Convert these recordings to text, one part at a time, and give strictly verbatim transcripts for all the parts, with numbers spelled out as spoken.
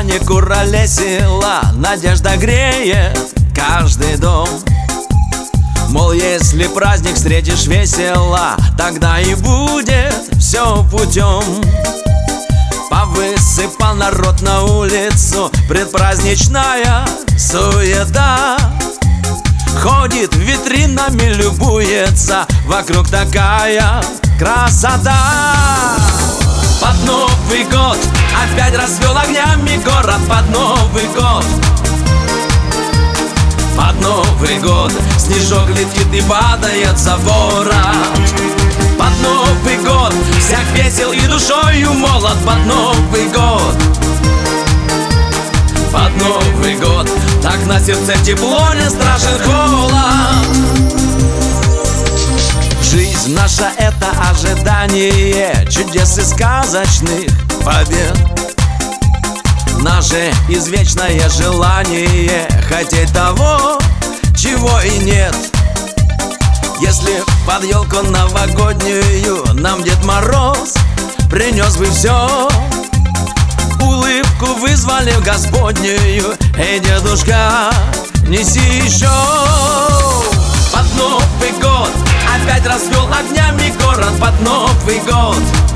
судьба не куролесила, надежда греет каждый дом. Мол, если праздник встретишь весело, тогда и будет все путем. Повысыпал народ на улицу, предпраздничная суета. Ходит витринами, любуется, вокруг такая красота. Под Новый год опять расцвел огнями город. Под Новый год, под Новый год снежок летит и падает с забора. Под Новый год всяк весел и душою молод. Под Новый год, под Новый год так на сердце тепло, не страшен холод. Жизнь наша — это ожидание чудес и сказочных побед. Наше извечное желание хотеть того, чего и нет. Если под елку новогоднюю нам Дед Мороз принес бы все, улыбку вызвали в Господнюю: эй, дедушка, неси еще. Под Новый год опять расцвел огнями город. Под Новый год,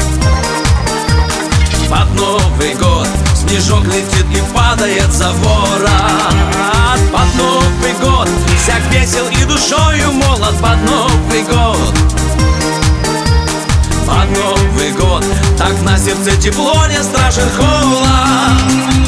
под Новый год снежок летит и падает с забора. Под Новый год всяк весел и душою молод. Под Новый год, под Новый год так на сердце тепло, не страшен холод.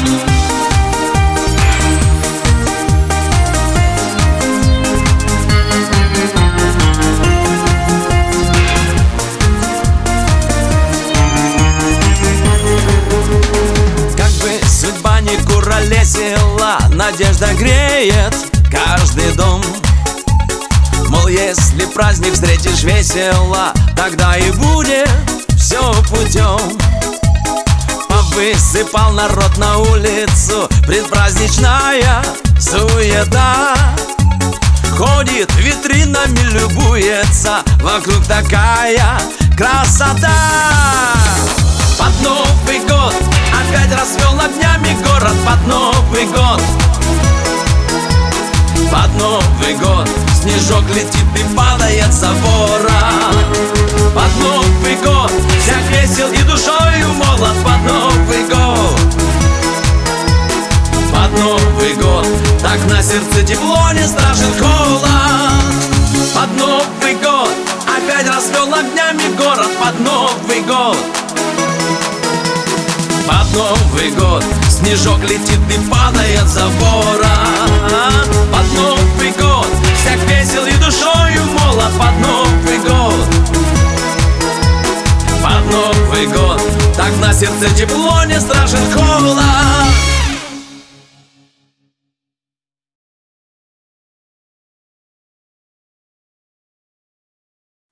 Судьба не куролесила, надежда греет каждый дом. Мол, если праздник встретишь весело, тогда и будет все путем. Повысыпал народ на улицу, предпраздничная суета. Ходит витринами, любуется, вокруг такая красота. Под Новый год опять расцвел огнями город. Под Новый год, под Новый год снежок летит и падает с забора. Под Новый год всяк весел и душою молод. Под Новый год, под Новый год так на сердце тепло, не страшен холод. Под Новый год опять расцвел огнями город. Под Новый год, под Новый год снежок летит и падает с забора. Под Новый год всяк весел и душою молод. Под Новый год, под Новый год так на сердце тепло, не страшен холод.